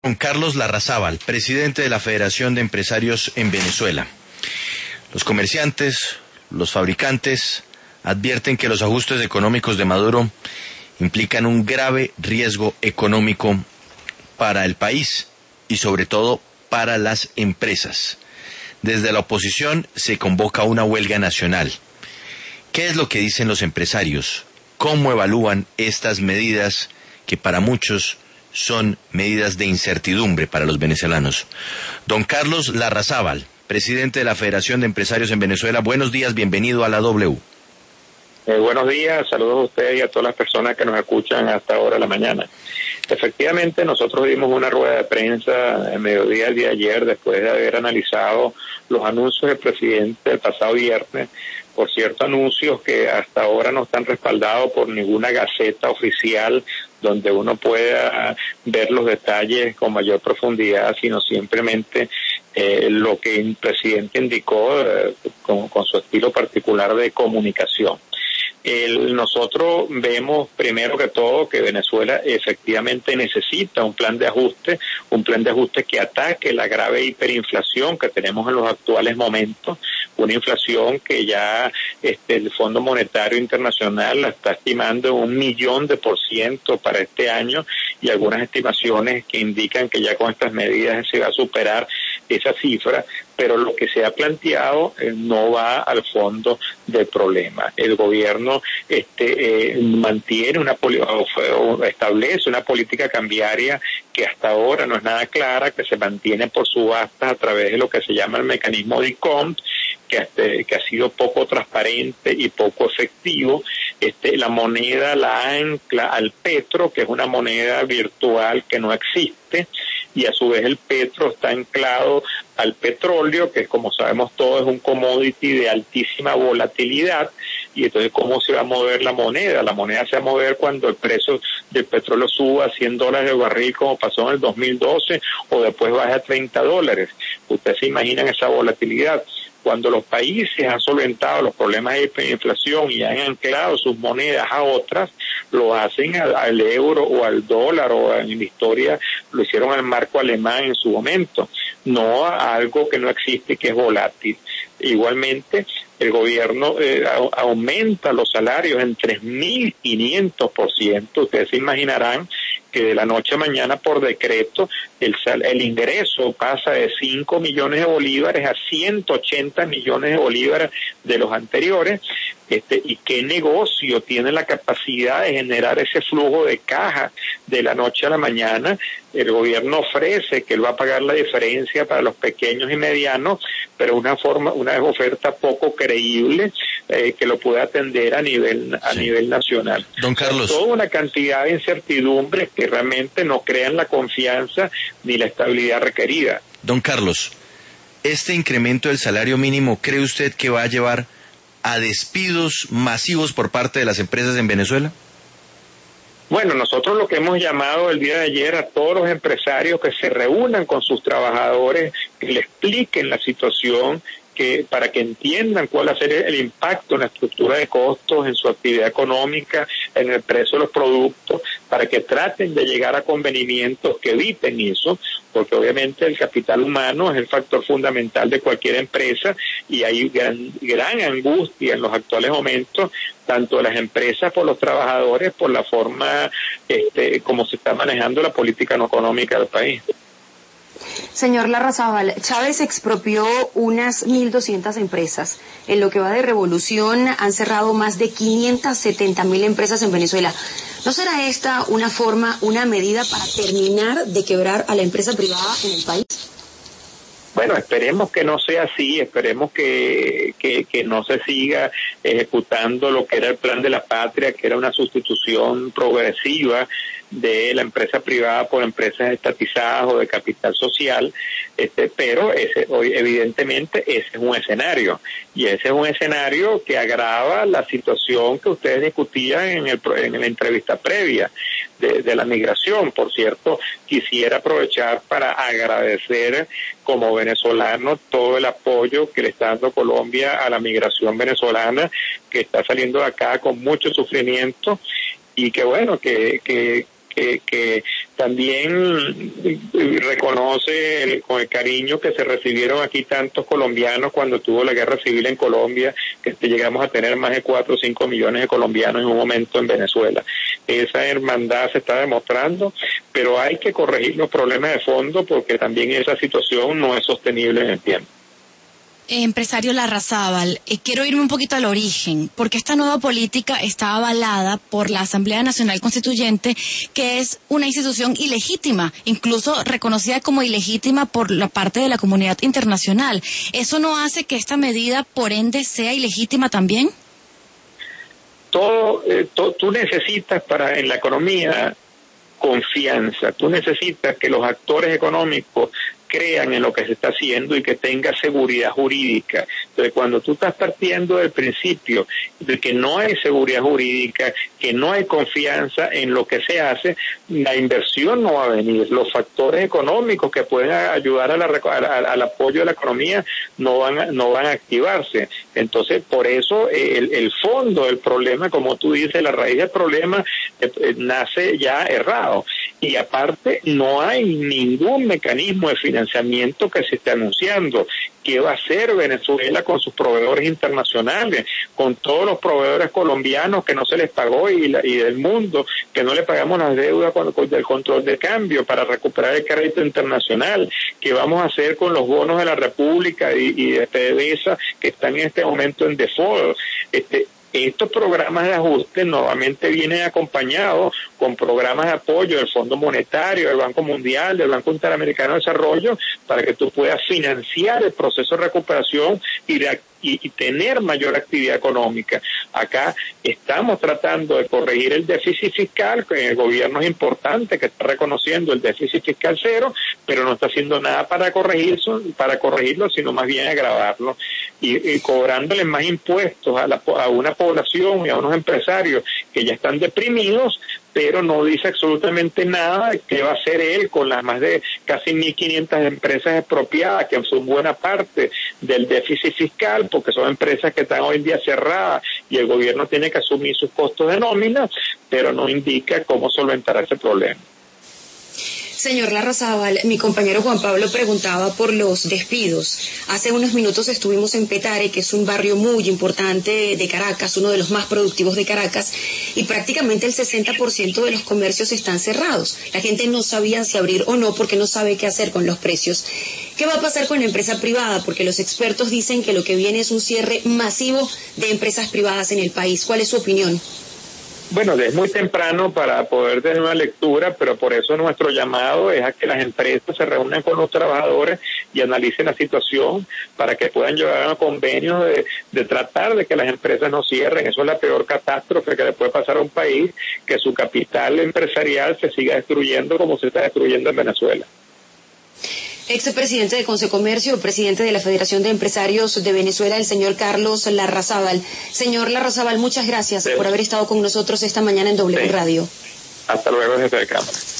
Don Carlos Larrazábal, presidente de la Federación de Empresarios en Venezuela. Los comerciantes, los fabricantes advierten que los ajustes económicos de Maduro implican un grave riesgo económico para el país y sobre todo para las empresas. Desde la oposición se convoca una huelga nacional. ¿Qué es lo que dicen los empresarios? ¿Cómo evalúan estas medidas que para muchos son medidas de incertidumbre para los venezolanos? Don Carlos Larrazábal, presidente de la Federación de Empresarios en Venezuela, buenos días, bienvenido a la W. Buenos días, saludos a ustedes y a todas las personas que nos escuchan hasta ahora de la mañana. Efectivamente, nosotros dimos una rueda de prensa en mediodía el día de ayer, después de haber analizado los anuncios del presidente el pasado viernes. Por cierto, anuncios que hasta ahora no están respaldados por ninguna gaceta oficial donde uno pueda ver los detalles con mayor profundidad, sino simplemente lo que el presidente indicó con su estilo particular de comunicación. Nosotros vemos primero que todo que Venezuela efectivamente necesita un plan de ajuste que ataque la grave hiperinflación que tenemos en los actuales momentos, una inflación que ya el Fondo Monetario Internacional la está estimando en 1.000.000% para este año, y algunas estimaciones que indican que ya con estas medidas se va a superar esa cifra, pero lo que se ha planteado no va al fondo del problema. El gobierno mantiene establece una política cambiaria que hasta ahora no es nada clara, que se mantiene por subastas a través de lo que se llama el mecanismo de DICOM, que ha sido poco transparente y poco efectivo. La moneda la ancla al petro, que es una moneda virtual que no existe, y a su vez el petro está anclado al petróleo, que como sabemos todos es un commodity de altísima volatilidad. Y entonces, ¿cómo se va a mover la moneda? La moneda se va a mover cuando el precio del petróleo suba a $100 el barril, como pasó en el 2012, o después baja a $30. Ustedes se imaginan esa volatilidad. Cuando los países han solventado los problemas de hiperinflación y han anclado sus monedas a otras, lo hacen al euro o al dólar, o en la historia lo hicieron al marco alemán en su momento, no a algo que no existe, que es volátil. Igualmente, el gobierno aumenta los salarios en 3.500%. Ustedes se imaginarán que de la noche a mañana, por decreto, el ingreso pasa de 5 millones de bolívares a 180 millones de bolívares de los anteriores. ¿Y qué negocio tiene la capacidad de generar ese flujo de caja de la noche a la mañana? El gobierno ofrece que él va a pagar la diferencia para los pequeños y medianos, pero una oferta poco creíble que lo pueda atender a nivel nacional. Don Carlos, toda una cantidad de incertidumbres que realmente no crean la confianza ni la estabilidad requerida. Don Carlos, ¿este incremento del salario mínimo cree usted que va a llevar a despidos masivos por parte de las empresas en Venezuela? Bueno, nosotros lo que hemos llamado el día de ayer a todos los empresarios que se reúnan con sus trabajadores, que le expliquen la situación, para que entiendan cuál va a ser el impacto en la estructura de costos, en su actividad económica, en el precio de los productos, para que traten de llegar a convenimientos que eviten eso, porque obviamente el capital humano es el factor fundamental de cualquier empresa, y hay gran angustia en los actuales momentos, tanto de las empresas por los trabajadores, por la forma como se está manejando la política no económica del país. Señor Larrazábal, Chávez expropió unas 1.200 empresas. En lo que va de revolución han cerrado más de 570.000 empresas en Venezuela. ¿No será esta una medida para terminar de quebrar a la empresa privada en el país? Bueno, esperemos que no sea así, esperemos que no se siga ejecutando lo que era el plan de la patria, que era una sustitución progresiva de la empresa privada por empresas estatizadas o de capital social, pero hoy evidentemente ese es un escenario, y ese es un escenario que agrava la situación que ustedes discutían en la entrevista previa de la migración. Por cierto, quisiera aprovechar para agradecer como venezolano todo el apoyo que le está dando Colombia a la migración venezolana, que está saliendo de acá con mucho sufrimiento, y que bueno, que que también reconoce con el cariño que se recibieron aquí tantos colombianos cuando tuvo la guerra civil en Colombia, que llegamos a tener más de 4 o 5 millones de colombianos en un momento en Venezuela. Esa hermandad se está demostrando, pero hay que corregir los problemas de fondo porque también esa situación no es sostenible en el tiempo. Empresario Larrazábal, quiero irme un poquito al origen, porque esta nueva política está avalada por la Asamblea Nacional Constituyente, que es una institución ilegítima, incluso reconocida como ilegítima por la parte de la comunidad internacional. ¿Eso no hace que esta medida, por ende, sea ilegítima también? Tú necesitas en la economía confianza, tú necesitas que los actores económicos crean en lo que se está haciendo y que tenga seguridad jurídica. Entonces, cuando tú estás partiendo del principio de que no hay seguridad jurídica, que no hay confianza en lo que se hace, la inversión no va a venir. Los factores económicos que pueden ayudar al apoyo de la economía no van a activarse. Entonces, por eso el fondo del problema, como tú dices, la raíz del problema nace ya errado. Y aparte, no hay ningún mecanismo de financiamiento que se esté anunciando. ¿Qué va a hacer Venezuela con sus proveedores internacionales, con todos los proveedores colombianos que no se les pagó y del mundo que no le pagamos las deudas del control de cambio para recuperar el crédito internacional? ¿Qué vamos a hacer con los bonos de la República y de PDVSA que están en este momento en default? Estos programas de ajuste normalmente vienen acompañados con programas de apoyo del Fondo Monetario, del Banco Mundial, del Banco Interamericano de Desarrollo, para que tú puedas financiar el proceso de recuperación y tener mayor actividad económica. Acá estamos tratando de corregir el déficit fiscal, que el gobierno es importante, que está reconociendo el déficit fiscal cero, pero no está haciendo nada para corregirlo, sino más bien agravarlo, y cobrándoles más impuestos a una población y a unos empresarios que ya están deprimidos, pero no dice absolutamente nada de qué va a hacer él con las más de casi 1.500 empresas expropiadas, que son buena parte del déficit fiscal, porque son empresas que están hoy en día cerradas y el gobierno tiene que asumir sus costos de nómina, pero no indica cómo solventar ese problema. Señor Larrazábal, mi compañero Juan Pablo preguntaba por los despidos. Hace unos minutos estuvimos en Petare, que es un barrio muy importante de Caracas, uno de los más productivos de Caracas, y prácticamente el 60% de los comercios están cerrados. La gente no sabía si abrir o no porque no sabe qué hacer con los precios. ¿Qué va a pasar con la empresa privada? Porque los expertos dicen que lo que viene es un cierre masivo de empresas privadas en el país. ¿Cuál es su opinión? Bueno, es muy temprano para poder tener una lectura, pero por eso nuestro llamado es a que las empresas se reúnan con los trabajadores y analicen la situación para que puedan llegar a convenios de tratar de que las empresas no cierren. Eso es la peor catástrofe que le puede pasar a un país, que su capital empresarial se siga destruyendo como se está destruyendo en Venezuela. Expresidente de Consecomercio, presidente de la Federación de Empresarios de Venezuela, el señor Carlos Larrazábal. Señor Larrazábal, muchas gracias por haber estado con nosotros esta mañana en W Radio. Hasta luego desde la Cámara.